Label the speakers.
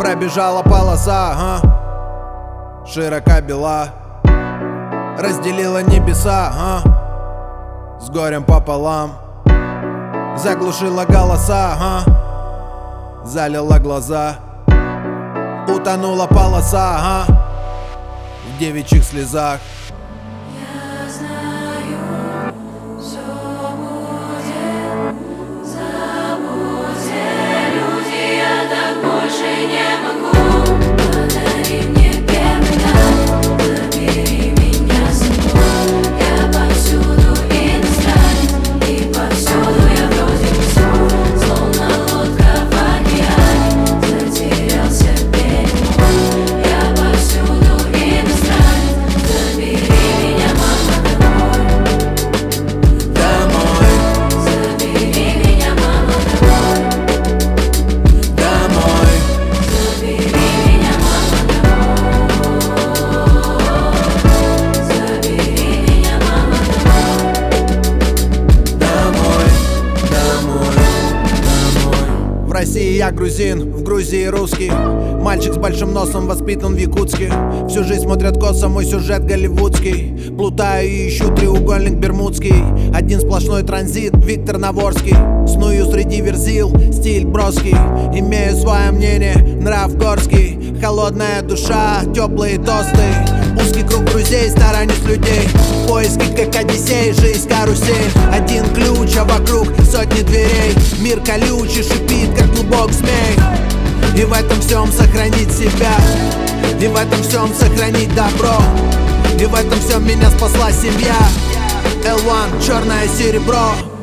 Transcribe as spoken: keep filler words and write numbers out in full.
Speaker 1: Пробежала полоса, ага, широка бела, разделила небеса, ага, с горем пополам. Заглушила голоса, ага, залила глаза, утонула полоса, ага, в девичьих слезах.
Speaker 2: Я знаю, всё будет, забудьте, люди, я так больше не могу. Подари мне первый раз, забери меня с собой. Я повсюду иностранец, и повсюду я вроде бы свой, словно лодка в океане, затерялся берег. Я повсюду иностранец, забери меня, мама, домой.
Speaker 1: Домой,
Speaker 2: Забери меня, мама, домой.
Speaker 1: домой,
Speaker 2: Забери меня, мама, домой. Забери меня, мама,
Speaker 1: домой, домой, домой. В России я грузин, в Грузии русский. Мальчик с большим носом, воспитан в Якутске. Всю жизнь смотрят косо, мой сюжет голливудский. Плутаю и ищу треугольник бермудский. Один сплошной транзит, Виктор Наворский. Сную среди верзил, стиль броский. Имею свое мнение, нрав горский. Холодная душа, теплые тосты. Узкий круг друзей, сторонюсь людей. В поиске, как Одиссей, жизнь карусель. Один ключ, а вокруг сотни дверей. Мир колючий, шипит, как клубок змей. И в этом всем сохранить себя, и в этом всем сохранить добро, и в этом всем меня спасла семья. эл один, черное серебро.